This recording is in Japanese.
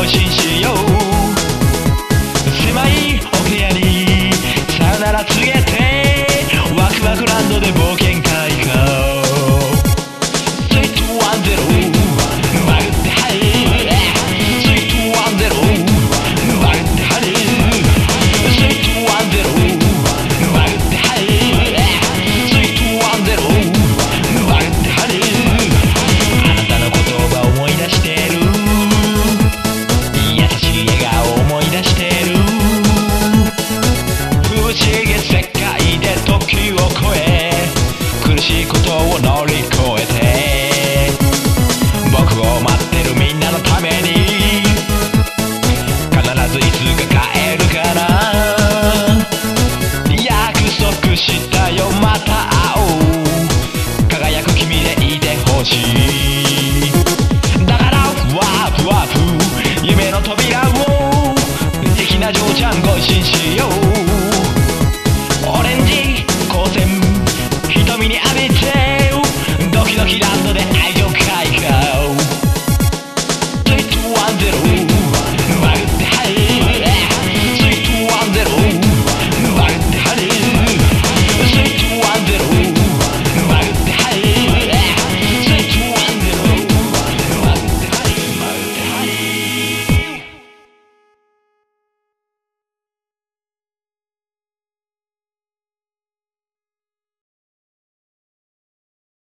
心しよう。狭いお部屋にさよなら告げて、ワクワクランドで冒険開花。スイート10まるって春、スイート10まるって春、スイート10まるって春、スイート10まるって春。あなたの言葉思い出してる、優しい笑顔思い出してる。不思議世界で時を超え、苦しいことを乗り越えて、僕を待ってるみんなのために必ずいつか帰るから。約束したよ、また会おう。輝く君でいてほしい。だからワープワープ夢の扉を、粋な嬢ちゃんご一緒しよう。